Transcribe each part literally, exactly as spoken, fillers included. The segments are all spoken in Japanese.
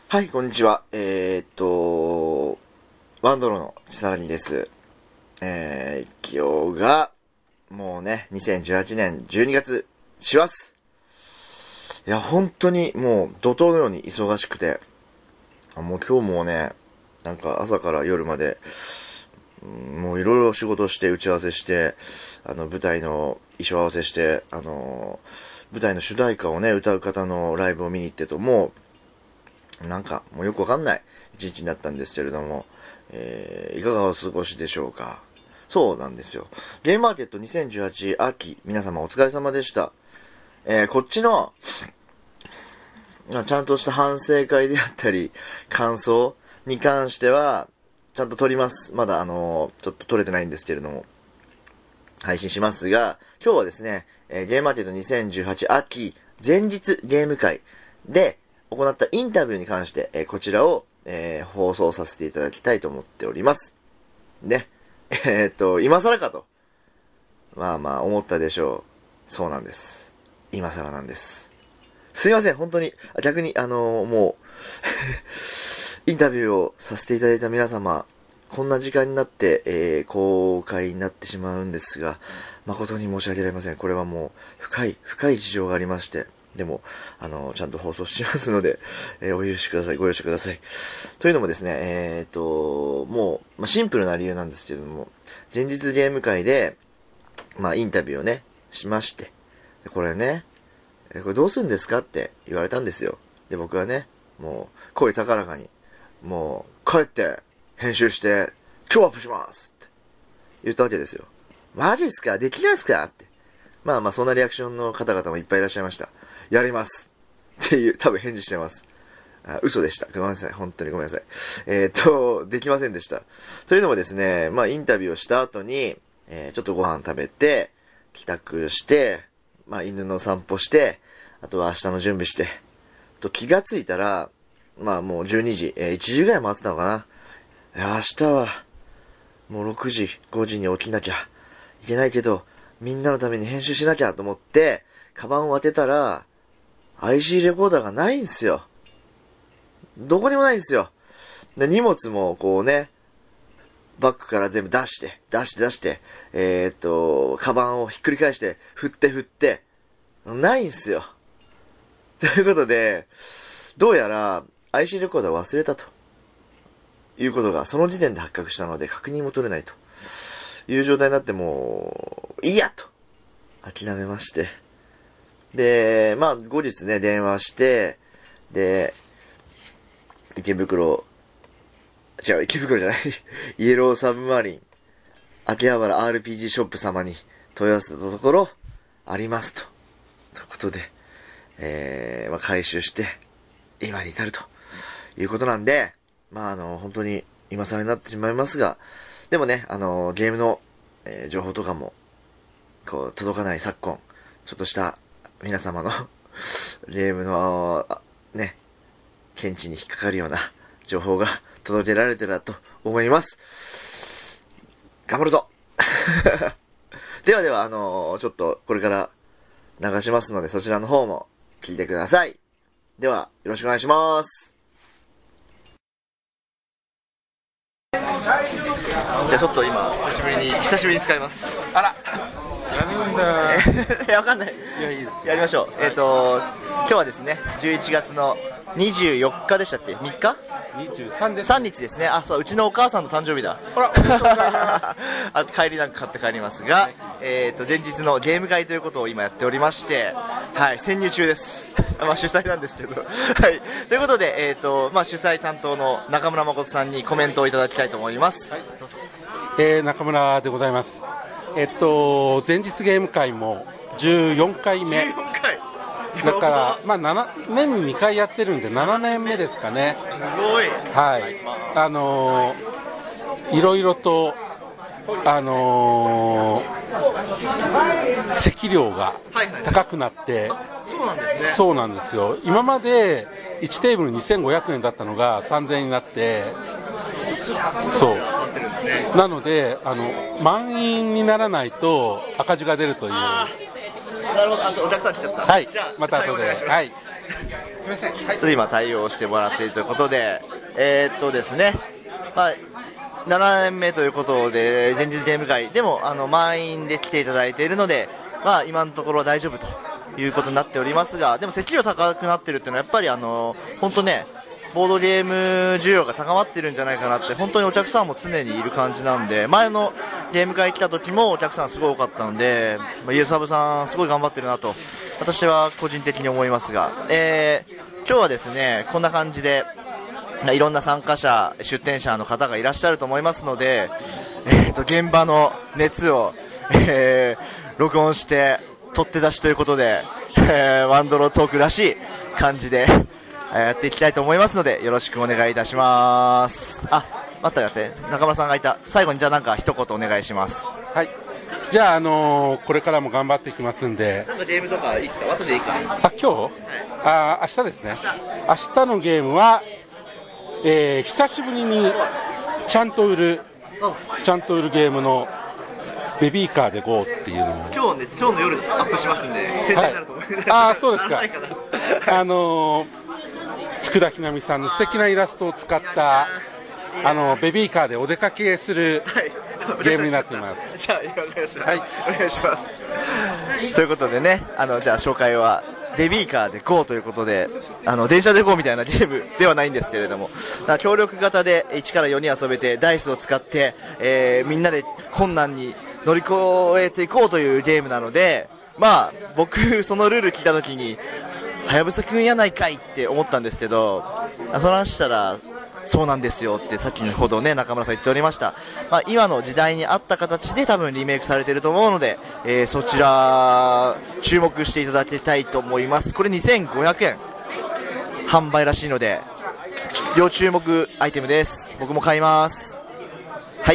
はい、こんにちは。えー、っと、ワンドロのちさらにです。えー、今日が、もうね、にせんじゅうはちねんじゅうにがつ、師走。いや、本当にもう怒涛のように忙しくて、もう今日もね、なんか朝から夜まで、もういろいろ仕事して打ち合わせして、あの舞台の衣装合わせして、あの、舞台の主題歌をね、歌う方のライブを見に行ってと、もう、なんか、もうよくわかんない一日になったんですけれども、えー、いかがお過ごしでしょうか。そうなんですよ。ゲームマーケットにせんじゅうはち秋、皆様お疲れ様でした。えー、こっちの、ちゃんとした反省会であったり、感想に関しては、ちゃんと撮ります。まだあのー、ちょっと撮れてないんですけれども、配信しますが、今日はですね、えー、ゲームマーケットにせんじゅうはち秋、前日ゲーム会で、行ったインタビューに関して、えー、こちらを、えー、放送させていただきたいと思っております。で、えー、っと、今更かと。まあまあ、思ったでしょう。そうなんです。今更なんです。すいません、本当に、逆に、あのー、もう、インタビューをさせていただいた皆様、こんな時間になって、えー、公開になってしまうんですが、誠に申し訳ありません。これはもう、深い、深い事情がありまして、でも、あの、ちゃんと放送しますので、えー、お許しください。ご容赦ください。というのもですね、えっと、もう、まあ、シンプルな理由なんですけれども、前日ゲーム会で、まあ、インタビューをね、しまして、これね、え、これどうするんですかって言われたんですよ。で、僕はね、もう、声高らかに、もう、帰って、編集して、今日アップしますって言ったわけですよ。マジっすか？できないっすか？って。まあまあ、そんなリアクションの方々もいっぱいいらっしゃいました。やりますっていう、多分返事してます。あ、嘘でした。ごめんなさい。本当にごめんなさい。えー、っと、できませんでした。というのもですね、まあ、インタビューをした後に、えー、ちょっとご飯食べて、帰宅して、まあ、犬の散歩して、あとは明日の準備して、と気がついたら、まあもうじゅうにじ、えー、いちじぐらい回ってたのかな。いや、明日は、もうろくじ、ごじに起きなきゃいけないけど、みんなのために編集しなきゃと思って、カバンを当てたら、アイシー レコーダーがないんすよ。どこにもないんですよ。で、荷物もこうね、バッグから全部出して、出して出して、えー、っと、カバンをひっくり返して、振って振って、ないんすよ。ということで、どうやら アイシー レコーダーを忘れたということがその時点で発覚したので確認も取れないという状態になって、もういいやと諦めまして、で、まあ後日ね電話して、で、池袋、違う池袋じゃないイエローサブマリン秋葉原 アールピージー ショップ様に問い合わせたところ、ありますとということで、えー、まあ回収して今に至るということなんで、まああの本当に今更になってしまいますが、でもね、あのゲームの、えー、情報とかもこう届かない昨今、ちょっとした皆様のゲームのね見地に引っかかるような情報が届けられてると思います。頑張るぞではでは、あのー、ちょっとこれから流しますので、そちらの方も聞いてください。では、よろしくお願いします。じゃあちょっと今、久しぶりに、久しぶりに使います。 あらやるんだいや、わかんない。 いや、いいです。 やりましょう。えっと、今日はですね、じゅういちがつのにじゅうよっかでしたっけ？ みっか？ にじゅうさんです。 さんにちですね。あ、そう、うちのお母さんの誕生日だ。 ほら、おめでとうございますあ、帰りなんか買って帰りますが、えっと、前日のゲーム会ということを今やっておりまして、はい、潜入中です。まあ、主催なんですけど。はい。ということで、えっと、まあ、主催担当の中村誠さんにコメントをいただきたいと思います。はい、どうぞ。 えー、中村でございます。えっと、前日ゲーム会もじゅうよんかいめ。 じゅうよんかいだから、まあ、なな年ににかいやってるんでななねんめですかね。 すごい。 はい。あのー、いろいろと、あのー、席料が高くなって、 そうなんですね。 そうなんですよ。今までいちテーブルにせんごひゃくえんだったのがさんぜんえんになって、そう。なので、あの満員にならないと赤字が出るという。 なるほど。あとお客さん来ちゃった。 はい。 じゃあまた後で。はい。 すすみません、はい、ちょっと今対応してもらっているということで、えー、っとですね、まあ、ななねんめということで前日ゲーム会でもあの満員で来ていただいているので、まあ、今のところは大丈夫ということになっておりますが、でも席料高くなっているっていうのはやっぱりあの本当ね、ボードゲーム需要が高まってるんじゃないかなって、本当にお客さんも常にいる感じなんで、前のゲーム会来た時もお客さんすごい多かったので、まあ、イエスハブさんすごい頑張ってるなと私は個人的に思いますが、えー、今日はですねこんな感じでいろんな参加者出展者の方がいらっしゃると思いますので、えー、と現場の熱を、えー、録音して取って出しということで、えー、ワンドロートークらしい感じでやっていきたいと思いますのでよろしくお願いいたします。あ、待ったよって中村さんがいた。最後にじゃあなんか一言お願いします。 はい、じゃあ、あのー、これからも頑張っていきますんで。 なんかゲームとかいいですか？後でいいか。 あ、今日、はい、あ、明日ですね。明日、明日のゲームは、えー、久しぶりにちゃんと売るちゃんと売るゲームのベビーカーで ゴー っていうのを今日ね、今日の夜アップしますんで宣伝になると思います、はい、 ああ、そうですか。あのー、佃ひなみさんの素敵なイラストを使ったあのベビーカーでお出かけするゲームになっています。 じゃあ、わかりました。はい、お願いします。ということでね、あのじゃあ紹介はベビーカーで ゴー ということで、あの電車で ゴー みたいなゲームではないんですけれども、協力型でいちからよに遊べてダイスを使って、えー、みんなで困難に乗り越えていこうというゲームなので、まあ僕そのルール聞いた時にはやぶさくんやないかいって思ったんですけど、その話したらそうなんですよってさっきほどね中村さん言っておりました。まあ、今の時代に合った形で多分リメイクされていると思うので、えー、そちら注目していただきたいと思います。これにせんごひゃくえん販売らしいので要注目アイテムです。僕も買います。はい、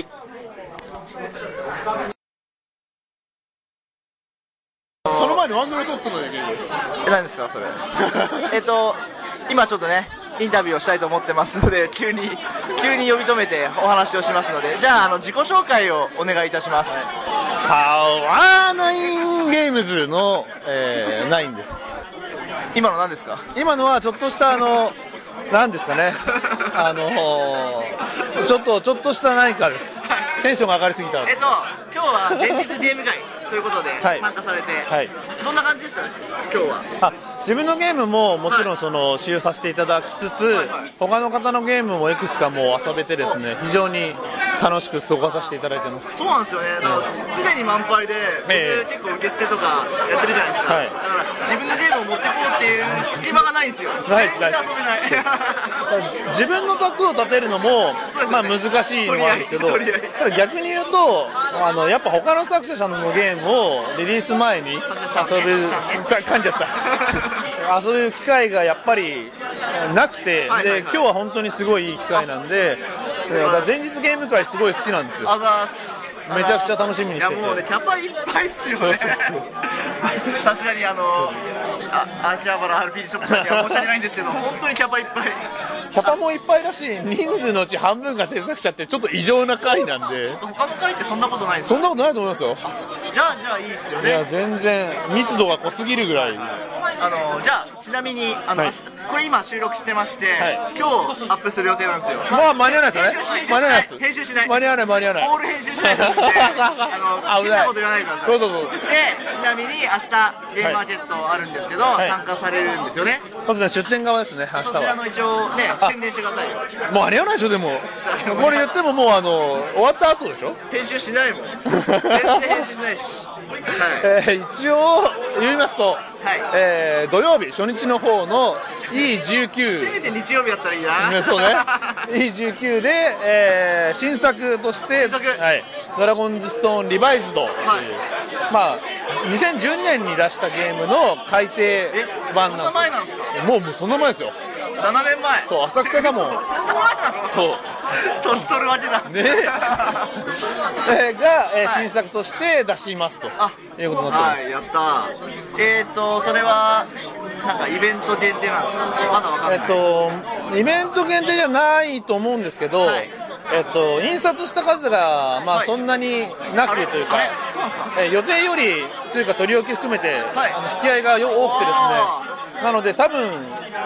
その前にワンドロトークのゲームえ、何ですかそれえっと今ちょっとねインタビューをしたいと思ってますので急に急に呼び止めてお話をしますので、じゃあ、あの自己紹介をお願いいたします。 パワーナインゲームズの、えー、ナインです。 今の何ですか？ 今のはちょっとしたあの何ですかねあのー、ちょっとちょっとした何かです。テンションが上がりすぎた。 えっと今日は前日ゲーム会ということで参加されて、 はい、 どんな感じでした今日は？ あ、自分のゲームももちろんその使用させていただきつつ、はいはい、他の方のゲームもいくつかもう遊べてですね、非常に楽しく過ごさせていただいてます。 そうなんですよね。だから常に満杯で、僕結構受付とかやってるじゃないですか、はい、だから自分のゲームを持ってこうっていう隙間がないんですよ。 ないです、ないです。 遊べない自分の卓を立てるのも、ね、まあ難しいのもあるんですけど、ただ逆に言うとあのやっぱ他の作者さんのゲームをリリース前に遊ぶ、噛んじゃった遊ぶ機会がやっぱりなくて、はいはいはい、で今日は本当にすごいいい機会なんで、前日ゲーム会すごい好きなんですよ。 あざーす。 めちゃくちゃ楽しみにしてて。 いやもうねキャパいっぱいっすよね。さすがにあのあ秋葉原 アールピージー ショップさんには申し訳ないんですけど本当にキャパいっぱい。 キャパもいっぱいだし、人数のうち半分が制作者ってちょっと異常な会なんで。 他の会ってそんなことないんですか？ そんなことないと思いますよ。 じゃあじゃあいいっすよね。 いや全然密度が濃すぎるぐらい。 あのじゃあちなみにあの、はい、これ今収録してまして、はい、今日アップする予定なんですよ。 まあ間に合わないですよね。間に合わないです。 編集しない。 間に合わない間に合わない。 オール編集しないと思ってあの変なこと言わないでください。 どうぞどうぞ。 でちなみに明日ゲームマーケットあるんですけど、はい、参加されるんですよね。 まずね出店側ですね。明日は。 そちらの一応ね宣伝してくださいよ。 もう間に合わないでしょでも。これ言ってももうあの終わった後でしょ。 編集しないもん。全然編集しないし。はいえー、一応言いますと、はいえー、土曜日初日の方の イーじゅうきゅうせめて日曜日やったらいいな、 ね、そうねイーじゅうきゅう で、えー、新作として、はい、ドラゴンズストーンリバイズドっていう、はいまあ、にせんじゅうにねんに出したゲームの改訂版なんですよ。 そんな前なんですか？ もうもうそんな前ですよ。 ななねんまえ。 そう浅草だもん。 そんな前なの？ そう年取るわけだねえが、えーはい、新作として出しますということになってます。 はい、やった。えっ、ー、とそれはなんかイベント限定なんですか？まだわかんない。 えっ、ー、とイベント限定じゃないと思うんですけど、はいえっ、ー、と印刷した数がまあそんなになくてというか、 はい、そうなんですか？ えー、予定よりというか取り置き含めて、はい、あの引き合いがよ多くてですね。なので多分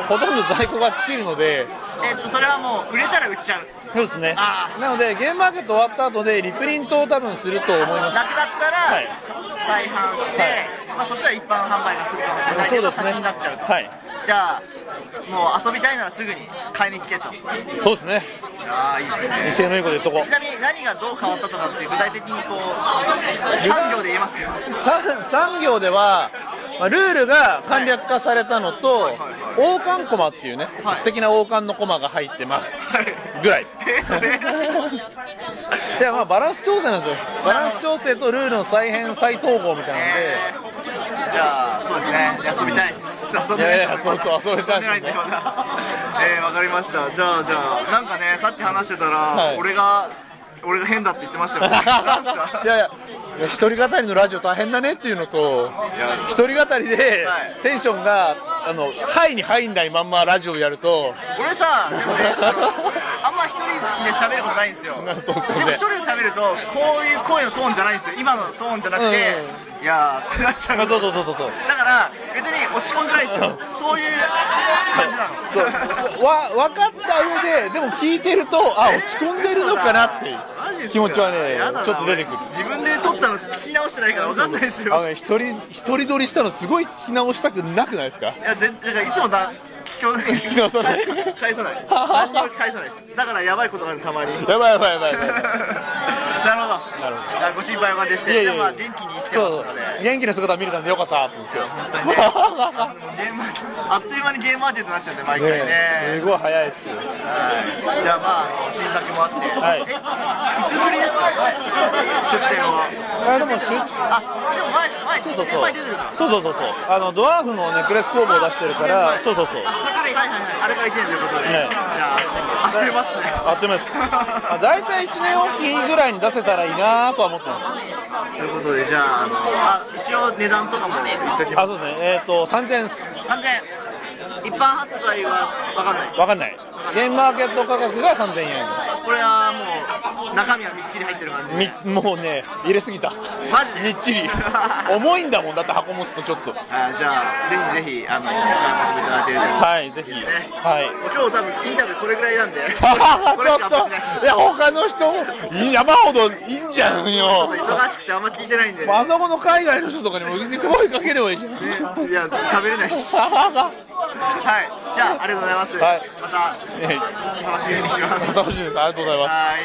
ほとんど在庫が尽きるので、 えっとそれはもう売れたら売っちゃう。 そうですね。なのでゲームマーケット終わった後でリプリントを多分すると思います。 なくなったら、はい、再販して、はい、まあ、そしたら一般販売がするかもしれないけど、ね、先になっちゃうと、はい、じゃあもう遊びたいならすぐに買いに来てと。 そうですね。 ああ、いいですね。 威勢のいいこと言っとこう。 ちなみに何がどう変わったとかって具体的にこうさん行で言えますか。 さん行では、まあ、ルールが簡略化されたのと、はい、王冠コマっていうね、はい、素敵な王冠のコマが入ってます、はい、ぐらい。 えー、それいや、まあバランス調整なんですよ。バランス調整とルールの再編再統合みたいなので、 えー、じゃあそうですね、遊びたいです。遊びたいです。いやいや、そうそう、遊びたいですね。えー、わかりました。じゃあじゃあなんかね、さっき話してたら、はい、俺が俺が変だって言ってましたよ。なんすか。 いやいや、一人語りのラジオ大変だねっていうのと、一人語りでテンションがあのハイに入んないまんまラジオやると、 俺さ、でもね、あんま一人で喋ることないんですよ。そうそう、でも一人で喋るとこういう声のトーンじゃないんですよ。今のトーンじゃなくて、うん、いやーってなっちゃう。 そうそうそうそう。 だから別に落ち込んでないんですよ。そういう感じなの。 わ分かった上ででも聞いてると、あ、落ち込んでるのかなっていう気持ちはね、ちょっと出てくる。 自分で撮ったの聞き直してないから分かんないですよ。 あのね、一人一人撮りしたのすごい聞き直したくなくないですか。 いや、でだからいつもだ聞き直さない返さない何にも返さないです。だからやばいことがある、たまに。 やばいやばいやばいやばい。 なるほど。なるほど。ご心配おかけして、でもまあ元気に生きてますので。 元気な姿見れたんでよかったって今日。 本当にね。あっという間にゲームマーケットになっちゃうんで毎回ね。 すごい早いっすよ。 はい。じゃあまあ新作もあって。はい。え、いつぶりですか？出店は。 あ、でも出あ、でも前前いちねんまえ出てるから。 そうそうそうそう。あのドワーフのネックレス工房を出してるから。そうそうそう。 はいはいはい。あれからいちねんということで。じゃああっという間っすね。 あっという間です。だいたいいちねんおきぐらいに出せたらいいなとは思ってます。 ということで、じゃあ、あのあ一応値段とかも言っときます。 あ、そうですね。えっとさんぜんえんです。 さんぜんえん。一般発売は分かんない。 分かんない。ゲームマーケット価格がさんぜんえん。 これはもう中身はみっちり入ってる感じで。 みもうね、入れすぎた。 マジでみっちり。重いんだもんだって箱持つとちょっと。 あ、じゃあぜひぜひあのお買い求めいただけると。 はい、ぜひ。 ね、 はい。 今日多分インタビューこれぐらいなんで。 これしかアップしない。いや他の人も山ほどいいんじゃんよ。 ちょっと忙しくてあんま聞いてないんで、ね。 あそこの海外の人とかにも声かければいいじゃん。ね、 いや喋れないし。はい。じゃあありがとうございます。はい、また、えー、楽しみにします。 楽しみです。ありがとうございます。はい。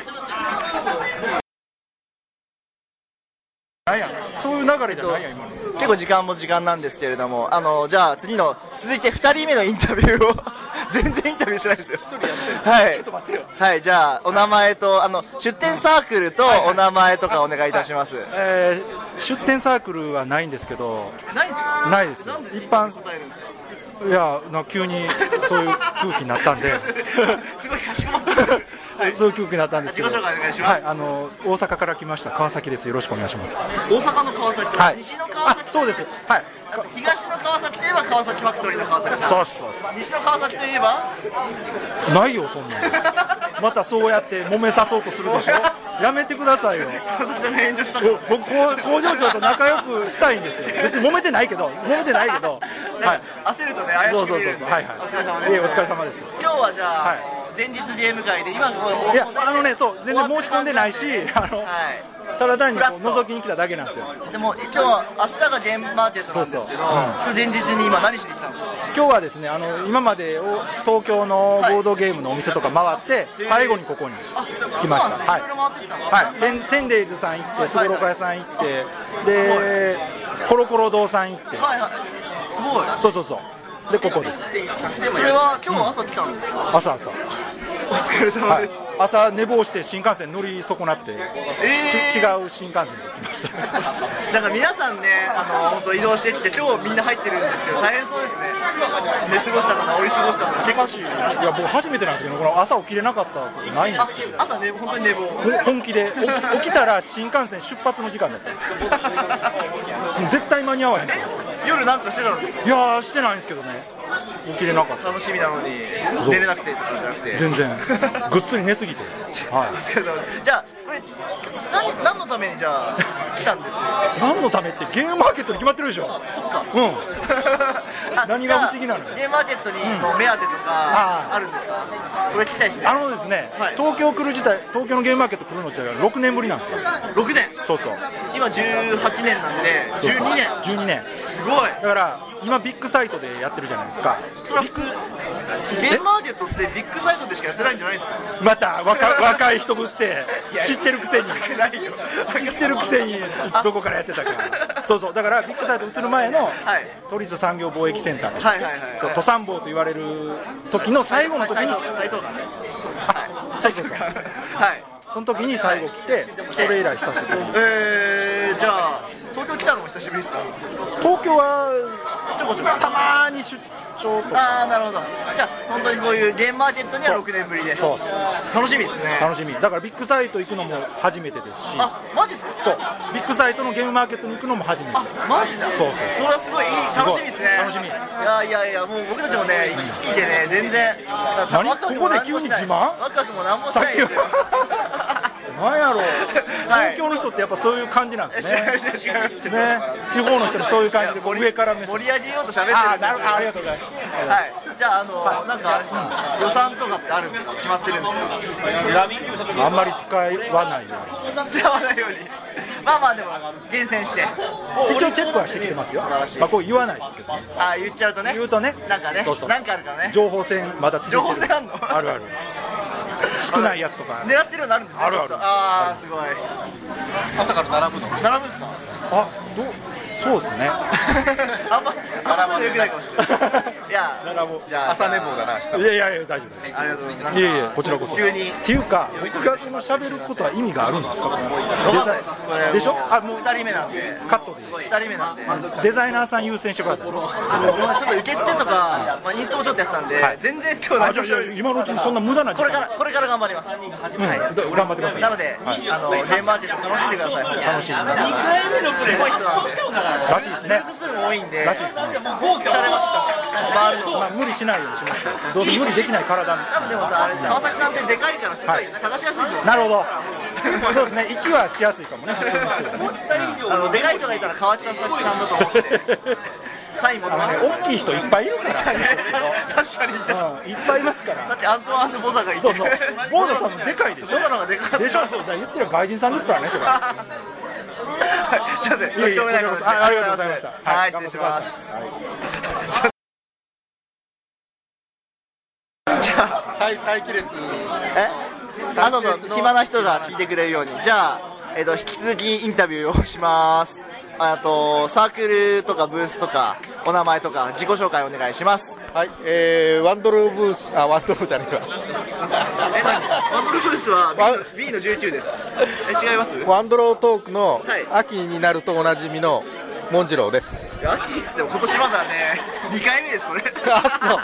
そういう流れじゃないやん、今の。 結構時間も時間なんですけれども、あのじゃあ次の続いてふたりめのインタビューを全然インタビューしてないですよ。 一人やってる。 はい。 ちょっと待ってよ。 はい、じゃあお名前とあの出店サークルとお名前とかお願いいたします。はいはい、 えー、出店サークルはないんですけど。 ないですか？ ないです。 なんで一般。 答えるんですか？ いや、な急にそういう空気になったんで。 すごいかしこまってる。 はい、そういう空気になったんですけど。 自己紹介お願いします。 はい、あの大阪から来ました川崎です。よろしくお願いします。 大阪の川崎さん、はい、西の川崎。 そうです。はい。 東の川崎といえば川崎ファクトリーの川崎さん。 そうそうそう。 西の川崎といえば。 ないよそんなの。またそうやって揉めさそうとするでしょ。やめてくださいよ。 川崎の炎上した。 僕工場長と仲良くしたいんですよ。別に揉めてないけど、揉めてないけど。 はい。焦るとね怪しく見えるんで。はいはい。お疲れ様です。 いえお疲れ様です。 今日はじゃあ。はい。前日ゲーム会で今こういやあのねそう全然申し込んでないしあの、はい、ただ単にこう覗きに来ただけなんですよ。 でも今日は明日がゲームマーケットなんですけど、今日前日に今何しに来たんですか？ 今日はですねあの今まで東京のボードゲームのお店とか回って、はい、最後にここに来ました。はい。はい。テンテンデイズさん行ってすごろく屋さん行ってでコロコロ堂さん行って。 はいはい。すごい。 そうそうそう。でここです。それは今日朝来たんですか？ 朝朝。 お疲れ様です。 はい、朝寝坊して新幹線乗り損なって、えー、違う新幹線に来ました。 だから皆さんねあの本当移動してきて今日みんな入ってるんですけど大変そうですね。寝過ごしたとか降り過ごしたとか結構しい。いや僕初めてなんですけどこの朝起きれなかったことないんですけど。 朝ね本当に寝坊。 本気で起き、起きたら新幹線出発の時間だったんです。絶対間に合わへんと。 夜なんかしてたんですか？ いやーしてないんですけどね。起きれなかった。 楽しみなのに寝れなくてとかじゃなくて。 全然ぐっすり寝すぎて。 はい。お疲れ様です。じゃあこれ何何のためにじゃあ来たんですよ。 何のためってゲームマーケットに決まってるでしょ。 そっか。 うんあ何が不思議なのよ。 ゲームマーケットにその目当てとかあるんですか。これ聞きたいですね。 あのですね、 はい東京来る自体、東京のゲームマーケット来るのってろくねんぶりなんですよ。 ろくねん。 そうそう。 今じゅうはちねんなんでじゅうにねん。 じゅうにねん。 すごい。 だから今ビッグサイトでやってるじゃないですか。 それは普通ゲームマーケットってビッグサイトでしかやってないんじゃないですか。 また若若い人ぶって知ってるくせにないよ。 知ってるくせにどこからやってたか。そうそう。だからビッグサイト移る前のはい都立産業貿易センターでしたっけ。 はいはいはいはいそう都産坊と言われる時の最後の時に、 はいはいそうそうそう。 はい。 その時に最後来て、それ以来久しぶり。 えー、じゃあ東京来たのも久しぶりですか。 東京はちょこちょこ。 たまーに出張とか。 ああなるほど。じゃあ本当にそういうゲームマーケットにはろくねんぶりで。 そうっす。 楽しみですね。 楽しみ。だからビッグサイト行くのも初めてですし。 あマジっすか。 そう。ビッグサイトのゲームマーケットに行くのも初めて。 あマジだ。 そうそうそれはすごいいい楽しみですね。 楽しみ。 いやいやいやもう僕たちもね行き過ぎてね全然。 何ワクワクここでも何もしない急に自慢ワクワクも何もしないですよ。 なんやろう、 はい東京の人ってやっぱそういう感じなんですね。 違います違いますね、地方の人もそういう感じでこう上から目線。 盛り上げようと喋ってるんですよ。 あーなるあありがとうございます。 はい。じゃああの、なんかあれですか予算とかってあるんですか。決まってるんですか。 あんまり使わないよ使わないように。まあまあでも厳選して。 うに。一応チェックはしてきてますよ。 素晴らしいまあこう言わないですけどね。 あ言っちゃうとね。 言うとね。 なんかね。 そうそうなんかあるからね。 情報戦まだ続いてる。 情報戦あんのあるある。少ないやつとか。 狙ってるのあるんですね。 あるあるちょっとああすごい。 朝から並ぶの。 並ぶんですか。 あ、どうそうですね。 あんまあんまそういうの良くないかもしれない。いや並ぼうじゃあ朝寝坊だな明日。 いやいやいや大丈夫。 ありがとうございます。 いやいやこちらこそ。 急に。 っていうか僕がその喋ることは意味があるんですか。 わかんないです。これでしょ。あもう二人目なんで。 カットでいい。 二人目なんで。 デザイナーさん優先してください。 あのまあちょっと受付とか、まあ、インストもちょっとやってたんで、 はい全然今日あ何もじゃあじゃあ今のうちにそんな無駄な時これか間。 らこれから頑張ります。はい。 頑張ってください。 なので、 はいあのゲームマーケット楽しんでください。 楽しんで皆さんすごい人なんで、 らしいですね。 ルース数も多いんで、 らしいですね。 疲れます。回るの。 まあ無理しないようにしますよ。どうせ無理できない体に。 多分でもさ、あれ川崎さんってでかいからすごい探しやすいですよ。 なるほど。そうですね。息はしやすいかもね。普通の人よりね。 あのでかい人がいたら川崎さんだと思ってサイン求あのねめてくだ大きい人いっぱいいるから。 さい。確かにいた。 うんいっぱいいますかさら。 っきアントワン・ボザがいて、 そうそう。ボーダさんもでかいでしょ。 ボザの方がでかかった。 でしょ。そうだから言ってる外人さんですからね。それ。 はいすいません、 いやいやとめないかもしれない。 あありがとうございました。 はい、失礼します。 はいじゃあ、 待待機列。 えあ、そうそう、暇な人が聞いてくれるように。じゃあ、えっと、引き続きインタビューをします。あと、サークルとかブースとか、お名前とか、自己紹介お願いします。 はい、えー、ワンドローブース、あ、ワンドローじゃねえわ。 え、何ワンドルブースはワ B の ビー のじゅうきゅうです。え、違いますワンドロートークのはい秋になるとおなじみのモンジローです。 いや秋っつっても今年まだね、にかいめです、これ。 あ、そう。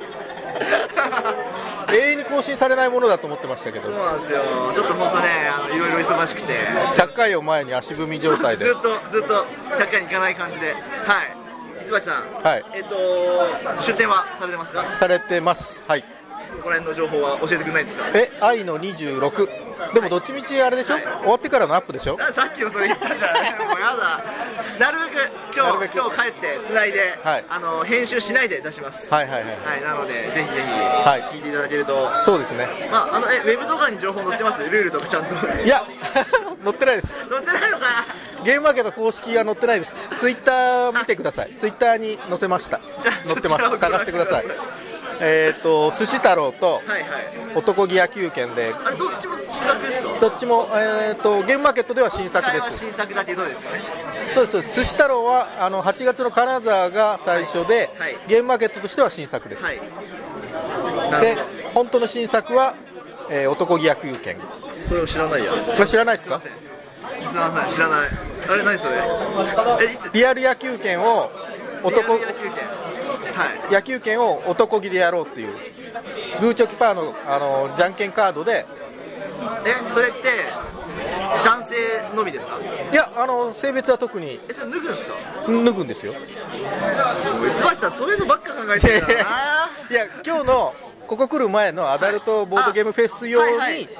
永遠に更新されないものだと思ってましたけどそう、なんですよ。ちょっと本当ね、あの、いろいろ忙しくて。 ひゃっかいを前に足踏み状態でずっとずっとひゃっかいに行かない感じで、はい。椿さん、 はいえっと出店はされてますか？ されてます。はい。 ここら辺の情報は教えてくれないですか？ え、愛のにじゅうろく。でもどっちみちあれでしょ、 はい終わってからのアップでしょ。 あさっきもそれ言ったじゃん。もうやだ。なるべく今日なるべく今日帰ってつないで、 はいあの編集しないで出します。 はいはいはい。 はい、なのでぜひぜひはい聞いていただけると、 そうですね。 まああのえウェブとかに情報載ってます？ルールとかちゃんと。 いや、載ってないです。 載ってないのか。 ゲームマーケット公式は載ってないです。ツイッター見てください。ツイッターに載せました。 じゃあ載ってます。 そちらをご覧探してくださいくださ。 えっと、寿司太郎とはいはい。 男気野球拳で、 あれどっちも新作ですか？ どっちも、えっと、ゲームマーケットでは新作今回はです。 新作だけどですよね。 そうです。そうです寿司太郎はあのはちがつの金沢が最初で、 はいゲームマーケットとしては新作です。 はい。なるでほど。 本当の新作は、えー男気野球拳。 これを知らないや。 これ知らないですか？ すいません、知らない。あれ何それ？えいつ？ リアル野球拳を男リアル野球拳。はい。 野球拳を男気でやろうっていうグーチョキパーの、あのじゃんけんカードで、 えそれって男性のみですか？ いやあの性別は特にえそれ脱ぐんですか？ 脱ぐんですよ。 椿さんそういうのばっか考えてるからな。 いや今日のここ来る前のアダルトボードゲームフェス用に、 はいはいはい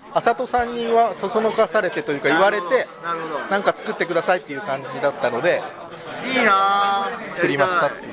あさとさんにはそそのかされてというか言われて、 なるほど。 なんか作ってくださいっていう感じだったのでいいなぁ。 作りましたっていう、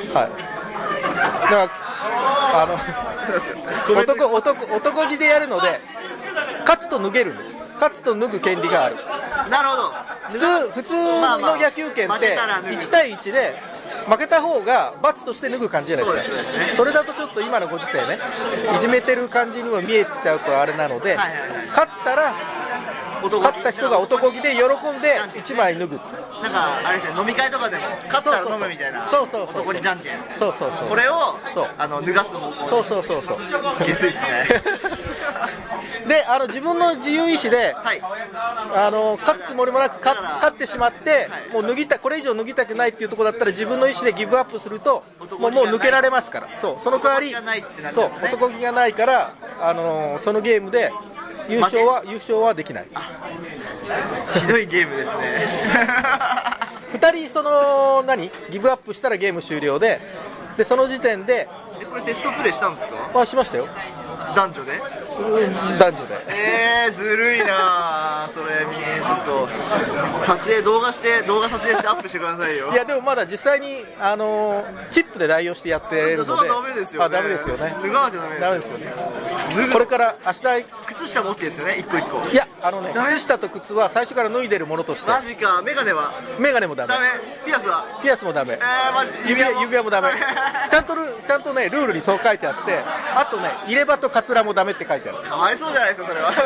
はい、だからあの男男男気でやるので勝つと脱げるんです。勝つと脱ぐ権利がある。 なるほど。 普通普通の野球拳っていち対いちで負けた方が罰として脱ぐ感じじゃないですか。 そうですね。それだとちょっと今のご時世ねいじめてる感じにも見えちゃうとあれなので、はいはいはい、勝ったら勝った人が男気で喜んでいちまい脱ぐ。 なんかあれですね、飲み会とかでも勝ったら飲むみたいな、 そうそうそう、 男気じゃんけん、 そうそうそう、 これをそうあの脱がす方向、 そうそうそうそう、 下水っすねであの自分の自由意志で、はい、あの勝つつもりもなく勝勝ってしまって、はい、もう脱ぎたこれ以上脱ぎたくないっていうところだったら自分の意思でギブアップするともうもう抜けられますから、そうその代わりそう男気がないから、あのそのゲームで優勝は優勝はできない。 ひどいゲームですねふたりその何ギブアップしたらゲーム終了で、でその時点でえこれテストプレイしたんですか？ あしましたよ。 男女で？ うん男女で。 えー、ずるいなそれ。みちょっと撮影動画して動画撮影してアップしてくださいよ。 いやでもまだ実際にあのチップで代用してやってるので。 それはダメですよね。 あダメですよね。 脱がなきゃダメですよ。 ダメですよね。これから明日靴下も OK ですよね、一個一個。 いやあのね靴下と靴は最初から脱いでるものとして。 マジか。メガネは？ メガネもダメ。 ダメ。ピアスは？ ピアスもダメ。 えー、マジ指輪も指輪もダメちゃんとルちゃんとねルールにそう書いてあって、あとね入れ歯とカツラもダメって書いてある。 かわいそうじゃないですかそれは。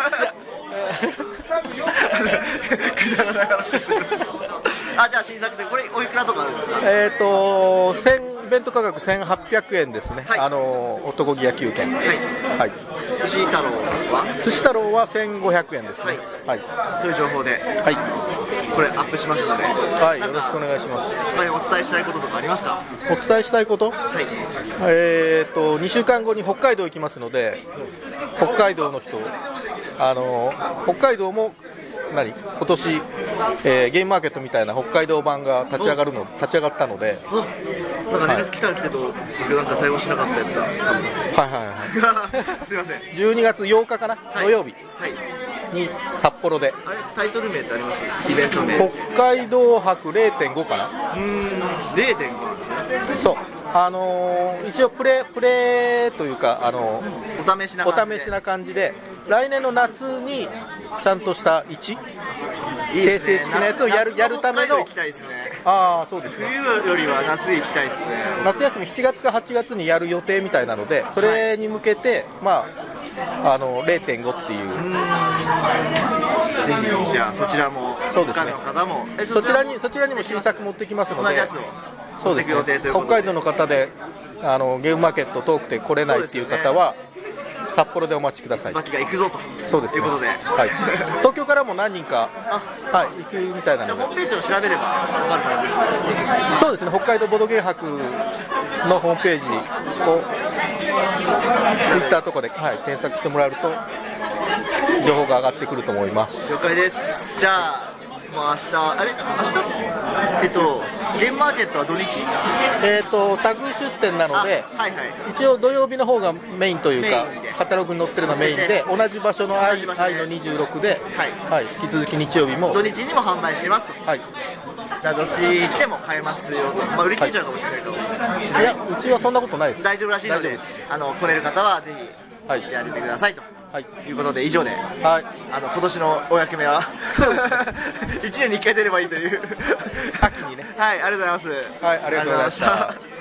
あ、じゃあ新作でこれおいくらとかあるんですか？ えっとイベント価格せんはっぴゃくえんですね、はい、あの男気野球券、はいはい、 寿司太郎は？ 寿司太郎はせんごひゃくえんですね、 はいはい、という情報で、はい、これアップしますので、 はい、よろしくお願いします。 他にお伝えしたいこととかありますか？ お伝えしたいこと、はい、えーとにしゅうかんごに北海道行きますので、北海道の人、あの北海道も何今年、えー、ゲームマーケットみたいな北海道版が立ち上がるの立ち上がったので、 なんか連絡来たけど、僕なんか対応しなかったやつが、はいはいはいすいません。 じゅうにがつようかかな、はい、土曜日に札幌で。 あれタイトル名ってあります？イベント名。 北海道博 れいてんご かな。 うーん れいてんご なんですね。 そう。あのー、一応プレプレというか、あのー、お試しな感じで、 お試しな感じで来年の夏にちゃんとしたいち正式なやつをやるやるための。 行きたいですね。 ああそうですね。 冬よりは夏行きたいですね。 夏休みしちがつかはちがつにやる予定みたいなので、それに向けて、はい、まああの れいてんご っていう。うぜひじゃあそちらも他の方も、 ね、そちらにそちらにも新作持ってきますので。 同じやつをそうですね、北海道の方であのゲームマーケット遠くて来れないっていう方は、ね、札幌でお待ちください。 椿が行くぞと。 そうですね、 いうことで、 はい、東京からも何人か、はい、行くみたいなので。 ホームページを調べれば分かる感じですか？ そうですね、北海道ボドゲー博のホームページをツイッターとかで、はい、検索してもらえると情報が上がってくると思います。 了解です。じゃあもう明日、あれ明日えっとゲームマーケットは土日？ えっとタグ出店なので、はいはい、一応土曜日の方がメインというかカタログに載ってるのがメインで、同じ場所の愛のにじゅうろくで、はいはい、引き続き日曜日も土日にも販売してますと。はい、じゃあどっち来ても買えますよと、まあ、売り切れちゃうかもしれないかもしれない、 はい、いやうちはそんなことないです。 大丈夫らしいので、あの来れる方はぜひ行ってあげてくださいと、はい、いうことで以上で、はい、あの今年のお役目はいちねんにいっかい出ればいいという秋にね。 はい、ありがとうございます。 はい、ありがとうございました。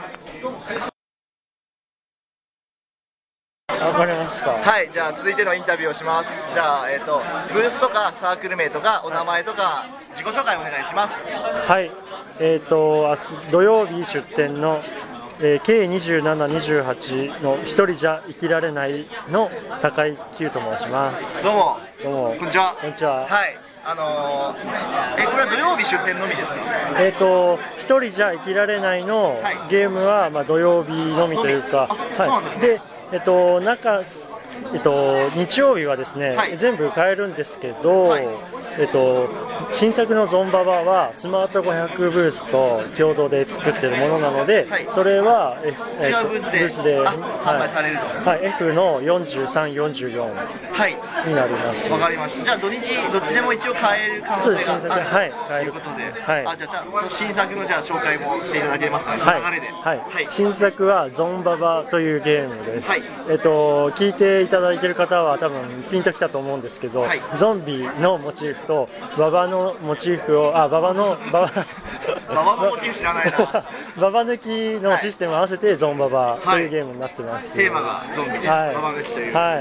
わかりました。 はい、じゃあ続いてのインタビューをします。じゃあ、えーと、ブースとかサークル名とかお名前とか自己紹介お願いします。 はい、えーと明日土曜日出店のえー、ケーにじゅうなな、にじゅうはち の一人じゃ生きられないの高井久と申します。 どうも。 どうも。 こんにちは。 こんにちは。 はい。あのー、えこれは土曜日出店のみですか？ えっ、ー、と一人じゃ生きられないのゲームは、まあ、土曜日のみというか、はい、そうなんですね。で、えっ、ー、と中えっと、日曜日はですね、はい、全部買えるんですけど、はい、えっと、新作のゾンババはスマートごひゃくブースと共同で作っているものなので、はい、それは、 F、違うブースで、ブースで販売されると、 はい、F のよんじゅうさん、よんじゅうよんになります。 わかりました。じゃあ土日どっちでも一応買える可能性があるということで、はい、あじゃあちゃんと新作のじゃあ紹介もしていただけますかね、はい、流れで、 はいはい、新作はゾンババというゲームです、はい、えっと聞いていただいている方は多分ピンときたと思うんですけど、はい、ゾンビのモチーフとババのモチーフをあババのババババのモチーフ知らないなババ抜きのシステムを合わせてゾンババというゲームになってます、 はい、テーマがゾンビで、はい、ババ抜きという、 はい、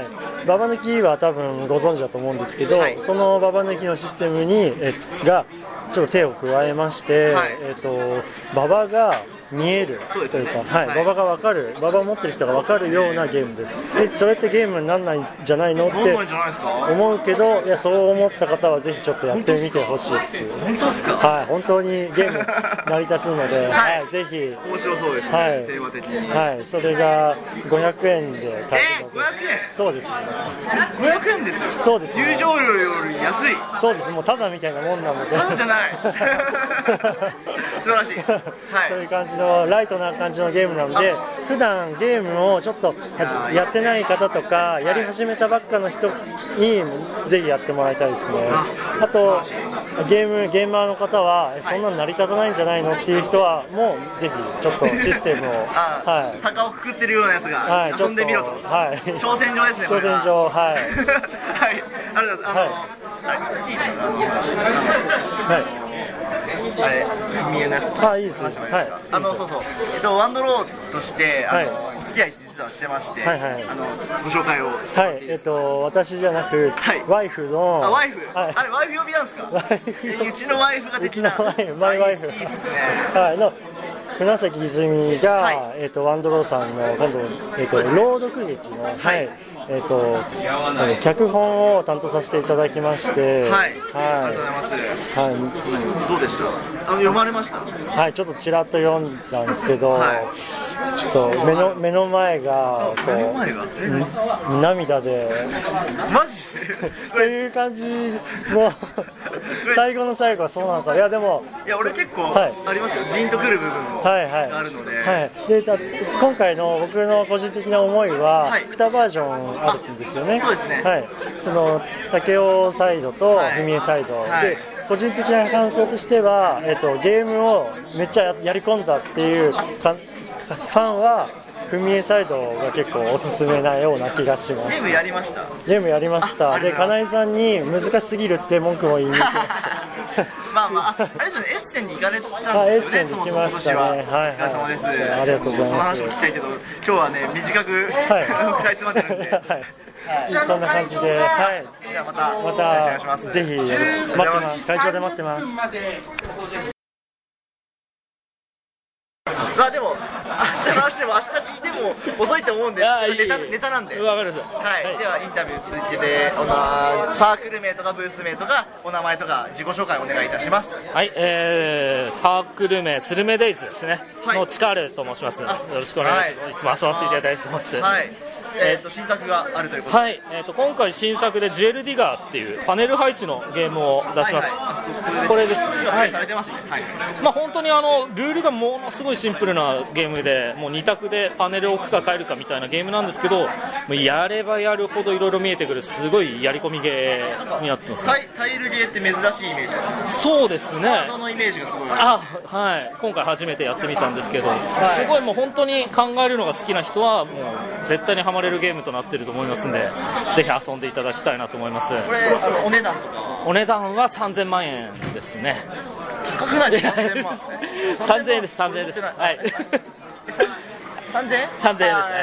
ババ抜きは多分ご存知だと思うんですけど、はい、そのババ抜きのシステムにえがちょっと手を加えまして、はい、えっとババが見えるというか、ね、はい、はい、馬場が分かる、馬場を持ってる人が分かるようなゲームです。で、それってゲームにならないんじゃないのって思うけど、いや、そう思った方はぜひちょっとやってみてほしいです。 本当ですか？ はい、本当にゲーム成り立つので、はい、ぜひ。 面白そうですね、はい、テーマ的に。 はい、それがごひゃくえんで買えるので。 えー、ごひゃくえん？ そうですね。 ごひゃくえんですよ。 そうですね。 入場料より安い。 そうです、もうただみたいなもんなので。 ただじゃない。素晴らしい。はい。 そういう感じのライトな感じのゲームなので、普段ゲームをちょっとやってない方とかやり始めたばっかの人にぜひやってもらいたいですね。あとゲームゲーマーの方はそんなの成り立たないんじゃないのっていう人はもうぜひちょっとシステムをはい、鷹をくくってるようなやつが遊んでみろと、はい、挑戦状ですね。 挑戦状、はい、はい、 ありがとうございます。あの、はい、いいですか、あの、はい。あれ、見えのやつと話してもいいですか？はい、あの、そうそう、えっと、ワンドローとして、あの、はい、お付き合い実はしてまして、はいはい、あの、ご紹介をしてもらっていいですか？ はい、えっと、私じゃなく、はい、ワイフの、 あ、ワイフ、はい、あれ、ワイフ呼びなんですか？え、うちのワイフができた。 うちのワイフ、マイワイフ。いいっすね。はい、の、船崎泉が、はい、えっと、ワンドローさんの、今度、えっと、朗読劇の、はい、えっと、脚本を担当させていただきまして、はい、 はい、ありがとうございます。はい、どうでした？あの、読まれました？ はい、ちょっとちらっと読んだんですけど、はい、ちょっと目の目の前がこう目の前が涙でマジでという感じの最後の最後はそうなのか。いやでもいや俺結構ありますよ、はい、ジーンとくる部分もあるので、はいはい、 でた今回の僕の個人的な思いはにバージョンあるんですよね。 そうですね、 はい、その竹雄サイドと文江サイド、はい、で個人的な感想としては、えっと、ゲームをめっちゃやり込んだっていうかファンは文江サイドが結構おすすめなような気がします。 ゲームやりました？ ゲームやりました。で、金井さんに難しすぎるって文句も言いに来ましたまあまあ、あれですよね、エッセンに行かれたんですよね。 エッセンに来ましたね。はい、 お疲れ様です。 ありがとうございます。 その話も聞きたいけど、今日はね、短く、はい、かいつまってるんで、はい、 そんな感じで、はい、 じゃあまた、 また、お願いします。ぜひ、待ってます。会場で待ってます。 まあでも、明日の話でも明日聞いても遅いと思うんで、ネタ、ネタなんで。 わかりました。 はい、ではインタビュー続きで、おなサークル名とかブース名とかお名前とか自己紹介お願いいたします。 はい、えー、サークル名スルメデイズですね。はい、のチカールと申します。よろしくお願いします。はい、いつも遊ばせていただいてます。 はい。えー、と新作があるということで、 はいえー、と今回新作でジュエルディガーっていうパネル配置のゲームを出します。 はいはい、 これです。 はい、されてますね。はい。 まあ本当にあのルールがものすごいシンプルなゲームで、もうに択でパネルを置くか変えるかみたいなゲームなんですけど、もうやればやるほどいろいろ見えてくるすごいやり込みゲーになってます、ね。 タイルゲーって珍しいイメージですか？ そうですね。 カードのイメージがすごい。 あ、はい。今回初めてやってみたんですけど、はい、すごいもう本当に考えるのが好きな人はもう絶対にハマれるゲームとなっていると思いますんで、ぜひ遊んでいただきたいなと思います。 これお値段とかは？ お値段はさんぜんまんえんですね。 高くないですか？さんぜんまんさんぜんえんです。さんぜんえんです。はい。 さんぜんえん？ さんぜんえんです。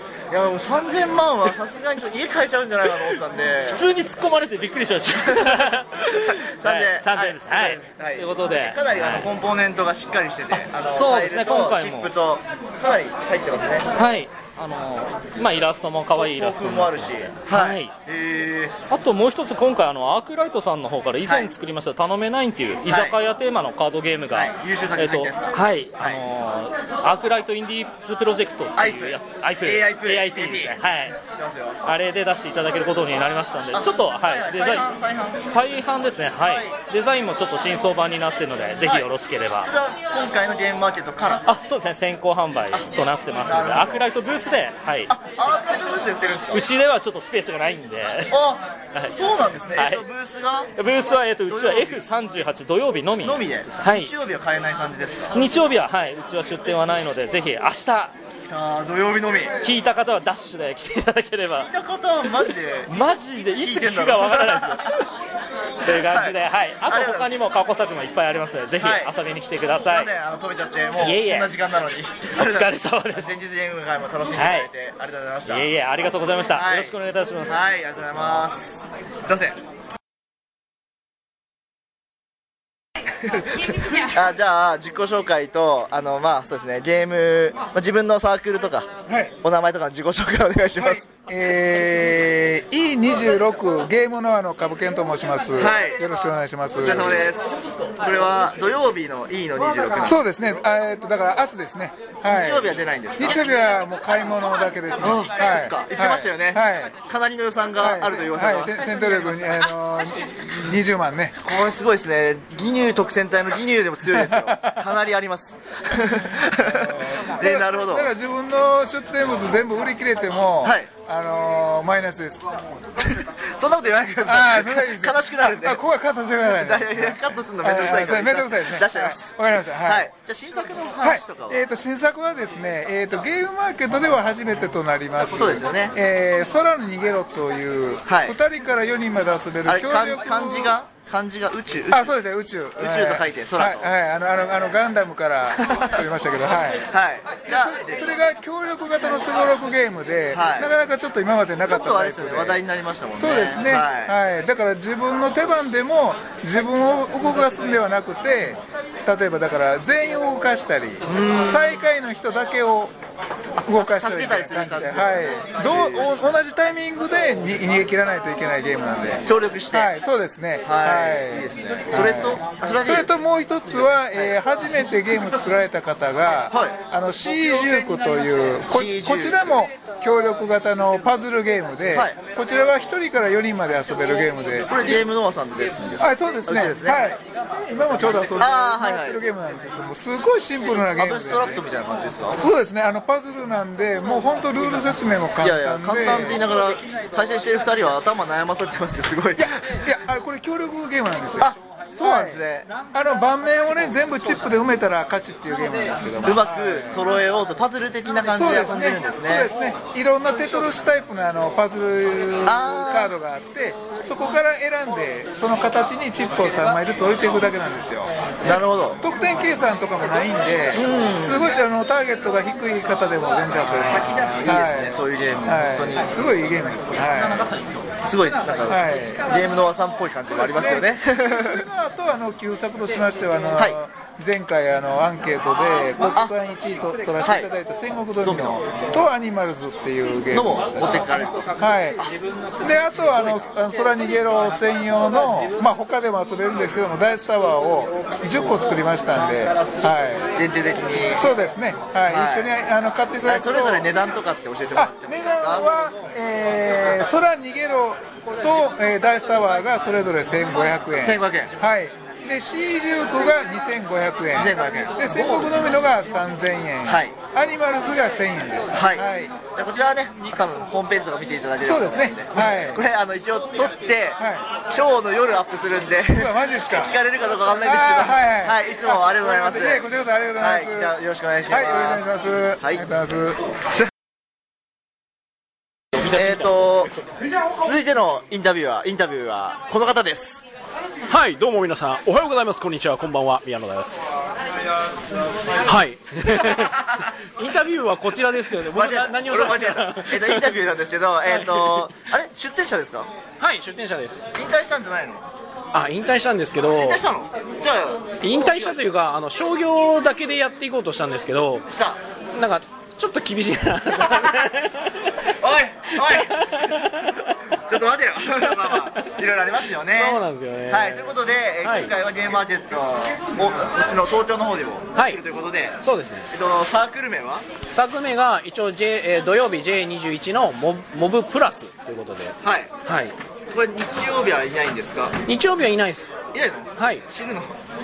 いやもうさんぜんまんはさすがにちょっと家買えちゃうんじゃないかと思ったんで普通に突っ込まれてびっくりしましたさんぜんえん、さんぜんえんです。はい、はい、ということでかなりあのコンポーネントがしっかりしてて、あのそうですね、今回もチップとかなり入ってますね。 はい、あのまあ、イラストも可愛いイラストもあるし、 はい、えー、あともう一つ今回あのアークライトさんの方から以前作りました頼めないっていう居酒屋テーマのカードゲームが、はい、 優秀作品入ってますか？ はい、あのアークライトインディーズプロジェクトっていうやつ アイピー エーアイピー ですね。はい、知ってますよ。あれで出していただけることになりましたんで、ちょっと、はい、デザイン再販再販ですね。はい、デザインもちょっと新装版になっているのでぜひよろしければ。 それは今回のゲームマーケットから？ あ、そうですね、先行販売となってますので、アークライトブーススで、はい、 あ、アーカイドブースで売ってるんですか？ うちではちょっとスペースがないんで、 あ、はい、そうなんですね、 はい、 えっと、ブースがブースは、えっと、うちは エフさんじゅうはち 土曜日のみのみで、 はい、 日曜日は買えない感じですか？ 日曜日は、はい、うちは出店はないので、ぜひ明日あ、土曜日のみ聞いた方はダッシュで来ていただければ。 聞いた方はマジでマジでいつ聞くかわからないですよという感じで、はいはい、あと他にも過去作もいっぱいありますので、ぜひ遊びに来てください。 すいません、あの止めちゃって、もういえいえこんな時間なのにお疲れ様です。 前日ゲーム会も楽しんでいただいて、はい、ありがとうございました。 いえいえ、ありがとうございました、 はい、 よろしくお願いいたします。 はい、ありがとうございます。すいませんあ、じゃあ自己紹介と、あの、まあそうですね、ゲーム、まあ、自分のサークルとか、はい、お名前とかの自己紹介お願いします。はい、 えー、イーにじゅうろく ゲームノアの株券と申します、はい、よろしくお願いします。 お疲れ様です。これは土曜日の イー のにじゅうろく、 そうですね、えー、とだから明日ですね、 はい、日曜日は出ないんですか？ 日曜日はもう買い物だけですね。 はい、言ってましたよね、はい、かなりの予算があるという噂が、 はいはい、戦闘力に、あのー、にじゅうまんね。 これすごいですね、義乳特戦隊の義乳でも強いですよかなりありますで、なるほど。 だから自分の出店物全部売り切れても、はい、あのー、マイナスですそんなこと言わないでください。あ、それはいいです。悲しくなるんで。 あ、ここはカットしてくださいね。 カットするのめんどくさいから。 めんどくさいですね。 出しちゃいます。 わかりました。はい。 じゃあ新作の話とかは。 えっと新作はですね、えっとゲームマーケットでは初めてとなります。 そうですよね。 えー、空に逃げろという二人から四人まで遊べる協力。 漢字が。漢字が宇宙。 あ、そうですね、宇宙。 宇宙と書いて空と。 はい、あのあのあのガンダムから取りましたけど、はい。 はい。 それが協力型のすごろくゲームで、なかなかちょっと今までなかったタイプで。ちょっとあれですね、話題になりましたもんね。 そうですね。はい。だから自分の手番でも自分を動かすんではなくて、例えばだから全員を動かしたり、最下位の人だけを動かしたりみたいな感じで、はい、どう同じタイミングでに逃げ切らないといけないゲームなんで、 協力して、 はい、そうですね、 はい、いいですね。それと、 それともう一つは、えー、初めてゲーム作られた方が、はい、あの シー ジュークというこ、こちらも協力型のパズルゲームで、はい、こちらはひとりからよにんまで遊べるゲームで、 これゲームノアさんでですね。 はい、そうですね。はい。今もちょうど遊んでるゲームなんですけども、すごいシンプルなゲームで、 アブストラクトみたいな感じですか？ そうですね。あのパズルなんで、もう本当ルール説明も簡単で。いやいや、 簡単って言いながら対戦してるふたりは頭悩まされてますよ、すごい。いや、いや、あれこれ協力ゲームなんですよ。 あ、そうなんですね。 あの盤面をね全部チップで埋めたら勝ちっていうゲームなんですけども、 うまく揃えようとパズル的な感じで遊んでるんですね。 そうですね。いろんなテトリスタイプのあのパズルカードがあって、そこから選んでその形にチップをさんまいずつ置いていくだけなんですよ。 なるほど。 得点計算とかもないんで、すごいあのターゲットが低い方でも全然遊べます。 いいですね、そういうゲーム、本当にすごいいいゲームです。 すごいなんかゲームノアさんっぽい感じもありますよね。 それの後あの旧作としましてはあの前回あのアンケートで国産いちいと取らせていただいた戦国ドミノとアニマルズっていうゲームを持ってかれると。 はい。であとはあの空逃げろ専用のまあ他でも遊べるんですけどもダイスタワーをじゅっこ作りましたんで、はい。 限定的に。 そうですね。はい。一緒にあの買ってくれると。 それぞれ値段とかって教えてもらってもいいですか？ 値段はえー空逃げろと、えー、ダイスタワーがそれぞれせんごひゃくえん。 せんごひゃくえん。 はい。で シー ジュークがにせんごひゃくえん。 にせんごひゃくえん。 で戦国ドミノがさんぜんえん。 はい。 アニマルズがせんえんです。 はい。はい、じゃあこちらはね、多分ホームページとか見ていただければ。 そうですね。はい。 これあの一応撮って、はい、今日の夜アップするんで。 マジですか。 聞かれるかどうかわかんないんですけど。はい、はい。はい。いつもありがとうございます。 こちらこそありがとうございます。 はい。じゃあよろしくお願いします。 はい。よろしくお願いします。はい。ありがとうございます。 えーと続いてのインタビューはインタビューはこの方です。 はい、どうも皆さんおはようございます、こんにちは、こんばんは、宮野です。はいインタビューはこちらですけどね、僕は何をされてたえっとインタビューなんですけど、えっとあれ出店者ですか？ はい、出店者です。 引退したんじゃないの？ あ、引退したんですけど、 引退したの？じゃあ引退したというか、あの商業だけでやっていこうとしたんですけど、 したなんかちょっと厳しいなおいおいちょっと待てよまあまあいろいろありますよね。 そうなんですよね。 はい、ということで、えーはい、今回はゲームマーケットをこっちの東京の方でもできるということで、はい、 そうですね。 えっとサークル名は？ サークル名が一応、J えー、土曜日 ジェイにじゅういち のモモブプラスということで、 はいはい。 これ日曜日はいないんですか？ 日曜日はいないです。 いないの？ はい。 死ぬの？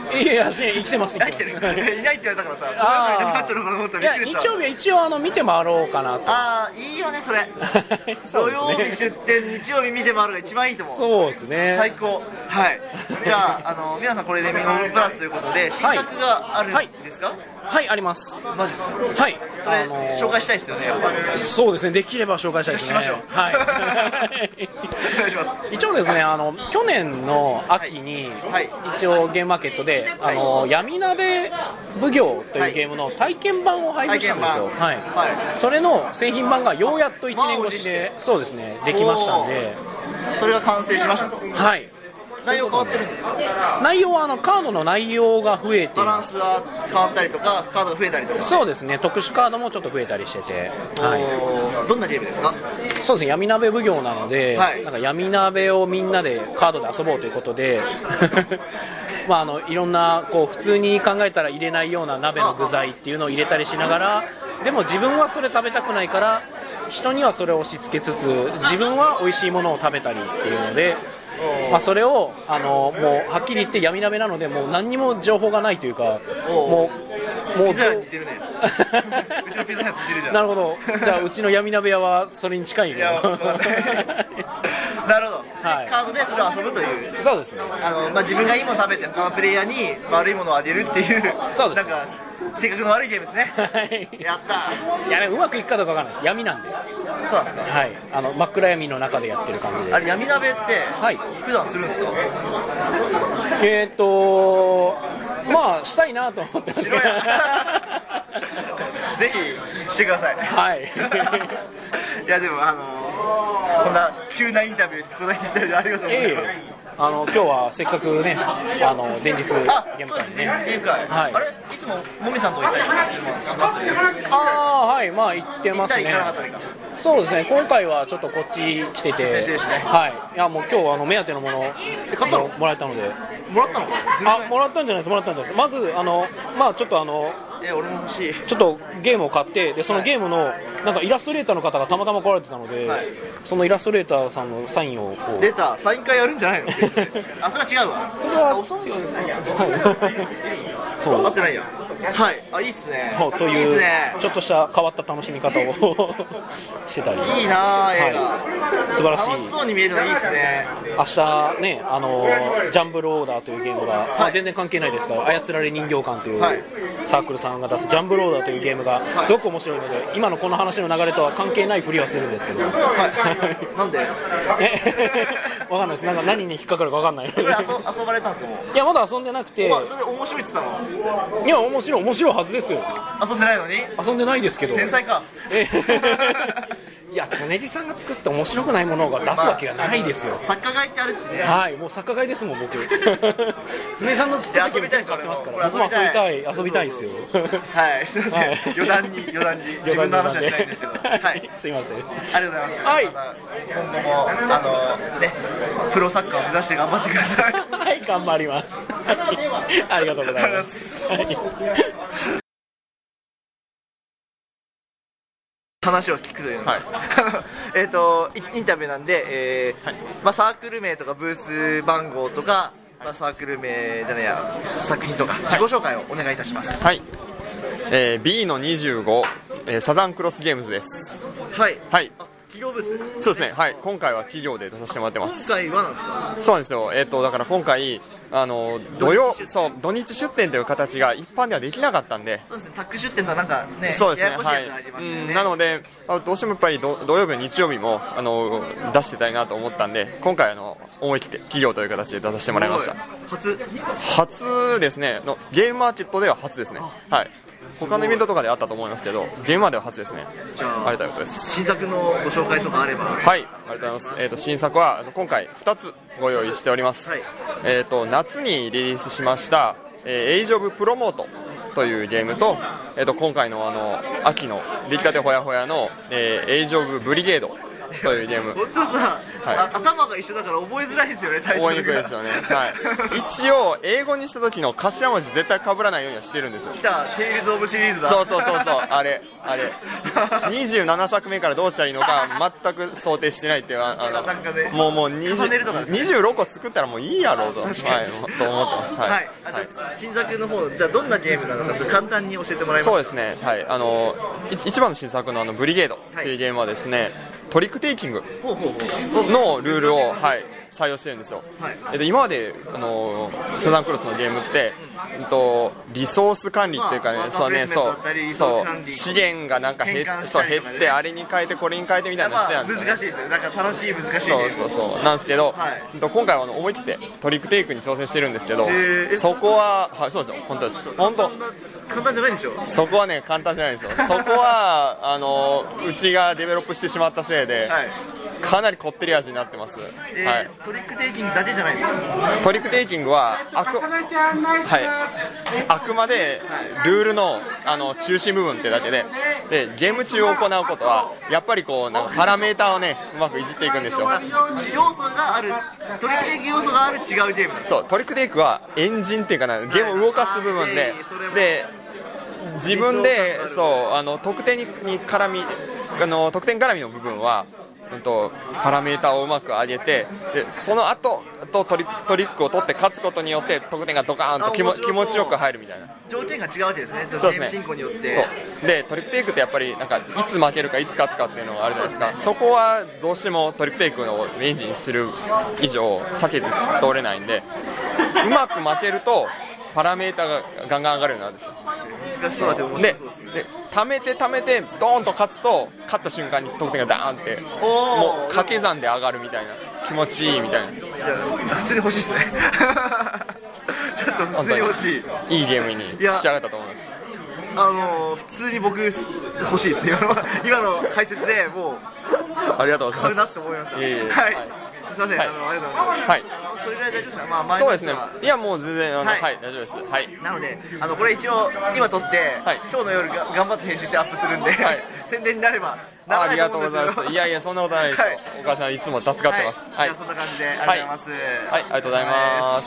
いや生きてます入ってるいないって言われたからさ、その中にいなくなっちゃうのかなと思ったらびっくりした。 日曜日は一応あの見て回ろうかなと。 ああいいよねそれ土曜日出店、日曜日見て回るが一番いいと思う。 そうですね、 最高。はい、じゃあ、あの皆さんこれでミモンプラスということで新作があるんですか？ はい、はい、あります。 マジですか？はい、それ、あのー、紹介したいですよね、やっぱり。 そうですね、できれば紹介したいですね。 じゃあしましょう。 はいお願いします。 一応ですね、あの去年の秋に、はい、一応ゲームマーケットで、はい、あの闇鍋奉行というゲームの体験版を配布したんですよ。はい、はい、それの製品版がようやっといちねん越しで、そうですね、できましたんで、 それが完成しましたと。 はい。 内容変わってるんですか？ 内容はあのカードの内容が増えています。 バランスは変わったりとか、カードが増えたりとか。 そうですね、特殊カードもちょっと増えたりしてて、 はい、どんなゲームですか？ そうですね、闇鍋奉行なので、はい、なんか闇鍋をみんなでカードで遊ぼうということでまああのいろんなこう普通に考えたら入れないような鍋の具材っていうのを入れたりしながら、でも自分はそれ食べたくないから人にはそれを押し付けつつ自分は美味しいものを食べたりっていうので、まあ、それをあのもうはっきり言って闇鍋なのでもう何にも情報がないというか、もうもうピザ屋に似てるねうちのピザ屋に似てるじゃん。 なるほど、じゃあうちの闇鍋屋はそれに近いの。 いやなるほど、はい、カードでそれを遊ぶという。 そうですね、 あの、まあ、自分がいいもの食べて他のプレイヤーに悪いものをあげるっていう、 そうです、 なんか性格の悪いゲームですね。やったー。いやね、うまくいくかどうかわからないです。闇なんで。 そうなんですか。 はい、あの真っ暗闇の中でやってる感じで。 あれ闇鍋って、はい、普段するんですか？ えーっとまあしたいなと思ってます。 ぜひしてください。 はい。 いやでもあのー、こんな急なインタビューに答えていただいてありがとうございます。えーあの今日はせっかくね、あの前日ゲーム会にね、 ゲーム会、はい、あれいつももみさんと行ったりとかします？ ああはい、まあ行ってますね。 行ったり行かなかったりか。 そうですね、今回はちょっとこっち来てて、はい、いやもう今日あの目当てのものをもらえたので。 もらったの？ あ、もらったんじゃないです、もらったんじゃないです。まずあのまあちょっとあの。 え俺も欲しい。 ちょっとゲームを買って、でそのゲームのなんかイラストレーターの方がたまたま来られてたので、はい、そのイラストレーターさんのサインをこう出たサイン会やるんじゃないの？あ、それは違うわ。 それは違うんですね。そう分かってないや。はい、あいいっすね。 といういい、ね、ちょっとした変わった楽しみ方をしてたり。 いいな映画、 はい、素晴らしい。 楽しそうに見えるのいいっすね。 明日ね、あのジャンブルオーダーというゲームが、はい、まあ、全然関係ないですから操られ人形館というサークルさんが出すジャンブルオーダーというゲームがすごく面白いので、今のこの話の流れとは関係ないふりはするんですけど、はい、 なんでわかんないです。なんか何に引っかかるかわかんないので。 これ遊, 遊ばれたんですか？もういやまだ遊んでなくて。 それ面白いって言ったの？ いや面白い面白いはずですよ。 遊んでないのに？ 遊んでないですけど。 天才か。 いや常地さんが作って面白くないものが出すわけがないですよ。まあ、 作家買いってあるしね。 はい、もう作家買いですもん僕。常地さんの作ったゲーム全部買ってますから。僕も遊びたい遊びたいですよ。 はい、すみません。はい、余談に余談に自分の話はしないんですけど。はい、 すみません。ありがとうございます。 はい。 また今後もあのねプロサッカーを目指して頑張ってください。 はい、頑張ります。ありがとうございます。 話を聞くというの、はい、えっとインタビューなんで、えーはい、まあ、サークル名とかブース番号とか、まあ、サークル名じゃないや作品とか自己紹介をお願いいたします。 はい、えー、ビー のにじゅうご、えー、サザンクロスゲームズです。 はい、 はい、 企業ブース。そうですね、はい、今回は企業で出させてもらってます。 今回はなんですか？ そうなんですよ、えー、とだから今回あの土曜そう土日出店という形が一般ではできなかったんで、 そうですね、タッグ出店とはなんかね、 そうですね、 ややこしいやつがありましたよね、 はい、なのでどうしてもやっぱり土曜日日曜日もあの出してたいなと思ったんで、今回あの思い切って企業という形で出させてもらいました。 初初ですねのゲームマーケットでは初ですね。はい、他のイベントとかであったと思いますけど、ゲームマーでは初ですね。 じゃあありがたいことです。 新作のご紹介とかあれば。 はい、ありがとうございます。えーと新作は今回ふたつご用意しております。はい、えーと夏にリリースしました、えー、エイジオブプロモートというゲームと、えーと今回のあの秋の出来たてほやほやの、えー、エイジオブブリゲードというゲーム。 本当さ、はい、あ頭が一緒だから覚えづらいですよね、タイトルが。 覚えにくいですよね。はい。一応英語にした時の頭文字絶対被らないようにはしてるんですよ。 来た、テイルズオブシリーズだ。 そうそうそうそう、あれあれ。にじゅうななさくめからどうしたらいいのか全く想定してないっていうあのなんか、ね、もうもうにじゅう、にじゅうろっこ作ったらもういいやろうと、はい、と思ってます。はい。はい、あと、はい、 新作の方、じゃあどんなゲームなのかと簡単に教えてもらえますか。 そうですね。はい。あの一番の新作のあのブリゲードっていうゲームはですね、はい、トリックテイキングのルールを、はい、採用してるんですよ。はい、で今まであのセザンクロスのゲームって、うんと、リソース管理っていうかね、まあ、そうね、そうそう資源がなんか減っ、そう減ってあれに変えてこれに変えてみたいなしてたんですよね。 難しいですよ。なんか楽しい難しいゲーム。そうそうそうなんですけど、はい、今回はあの思い切ってトリックテイクに挑戦してるんですけど、そこは、はい、そうですよ、本当です。本当簡単じゃないでしょ。 そこはね簡単じゃないですよ。そこはあのうちがデベロップしてしまったせいで、はい、かなりこってり味になってます。 えーはい、トリックテイキングだけじゃないですか。 トリックテイキングはあく、はい、あくまでルールの、あの中心部分ってだけで、でゲーム中行うことはやっぱりこうなんかパラメーターをねうまくいじっていくんですよ。 要素がある、トリックテイク要素がある違うゲームなんです。 そう、トリックテイクはエンジンっていうかな、ゲームを動かす部分で、で自分でそうあの得点に絡みあの得点絡みの部分は、うん、とパラメータをうまく上げて、でその後とトリトリックを取って勝つことによって得点がドカーンと気も気持ちよく入るみたいな条件が違うわけですね。 そうですね、 ゲーム進行によって。 そうでトリックテイクってやっぱりなんかいつ負けるかいつ勝つかっていうのがあるじゃないですか。 そ, す、ね、そこはどうしてもトリックテイクをメインにする以上避けて通れないんで、うまく負けるとパラメータがガンガン上がるようになるんですよ。 難しそうで面白そうですね。 で貯めて貯めてドーンと勝つと勝った瞬間に得点がダーンってもう掛け算で上がるみたいな、気持ちいいみたいな。いや普通に欲しいですね。ちょっと普通に欲しい。 いいゲームに仕上がったと思います。 あのー、普通に僕欲しいです。今の今の解説でもうありがとうございます。 買うなって思いました。 いえいえ、 はい、はい、すいません、はい、あのありがとうございます。はい、それぐらい大丈夫ですか。まあ前のそうですね。いやもう全然あの、はい、はい、大丈夫です。はい。 なのであのこれ一応今撮って、はい、今日の夜が頑張って編集してアップするんで、はい、宣伝になればならないと思うんですよ。 ありがとうございます。いやいやそんなことないですよ。はい、お母さんいつも助かってます。 はい。じゃあそんな感じでありがとうございます。はい、 はい、ありがとうございます。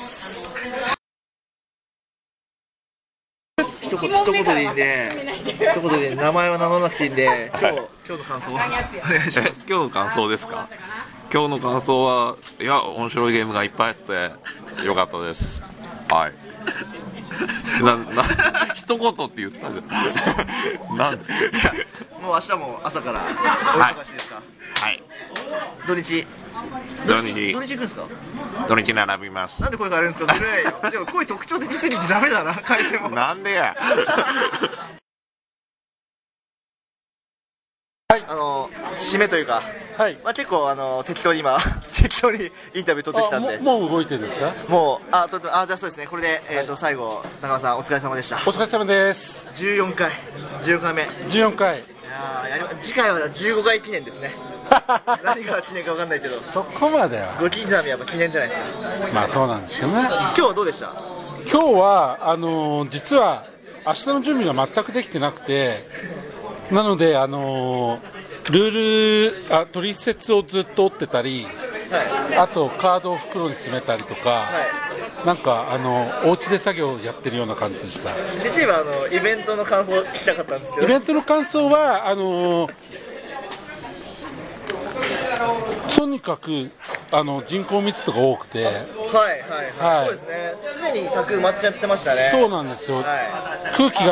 一言一言でいいんで、一言で名前は名乗らなくていいんで、今日、はい、今日の感想をお願いします。 今日の感想ですか。今日の感想は、いや面白いゲームがいっぱいあってよかったです。はい。なな一言って言ったじゃん。なんでもう明日も朝からお忙しいですか。 はい。 土日。 土日。 土日行くんですか。 土日並びます。 なんで声変えるんですか。ずるいよ。でも声特徴的すぎてダメだな。変えても。 なんでや。 はい、あの締めというか、はい、まあ結構あの適当に今適当にインタビュー取ってきたんで、 もう動いてるんですか。 もうあとあじゃあそうですね。これで、えーとはい、最後中間さんお疲れ様でした。お疲れ様です。 じゅうよんかいじゅうよんかいめじゅうよんかい。いややり次回はじゅうごかい記念ですね。何が記念か分かんないけどそこまではご刻みはやっぱ記念じゃないですか。 まあそうなんですけどね。 今日はどうでした。 今日はあのー、実は明日の準備が全くできてなくて、なのであのールールあ取説をずっと追ってたり、はい、あとカードを袋に詰めたりとか、はい、なんかあのお家で作業をやってるような感じでした。 できればあのイベントの感想を聞きたかったんですけど。 イベントの感想はあのとにかくあの人口密度が多くて、はいはいはい、はい、そうですね。常に卓埋まっちゃってましたね。 そうなんですよ、はい、空気が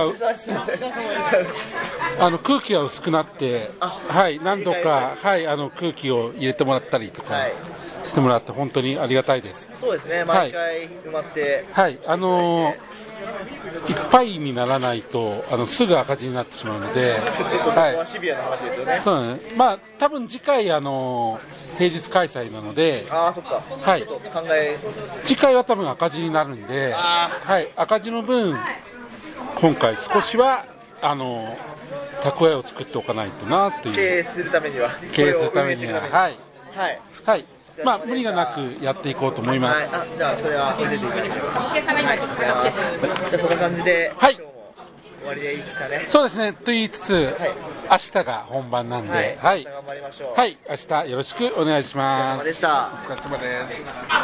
あの空気が薄くなって、はい、何度か、はい、あの空気を入れてもらったりとかしてもらって本当にありがたいです。 そうですね、毎回埋まって、 はい、あのー、いっぱいにならないとあのすぐ赤字になってしまうので、 ちょっとそこはシビアな話ですよね。はい、 そうね、まあ多分次回あのー、平日開催なので、 ああそっか、 はい、 ちょっと考え次回は多分赤字になるんで、はい、赤字の分今回少しはあのー蓄えを作っておかないとなという。 経営するためには経営するためにははいはいはい、まあ無理がなくやっていこうと思います。 はい、あじゃあそれは置いてていただければ。はい、ありがとうございます。じゃあそんな感じで、 はい、 今日も終わりでいいですかね。 そうですね、と言いつつ、 はい、 明日が本番なんで、はい、 はい、明日頑張りましょう。 はい、明日よろしくお願いします。 お疲れ様でした。 お疲れ様です。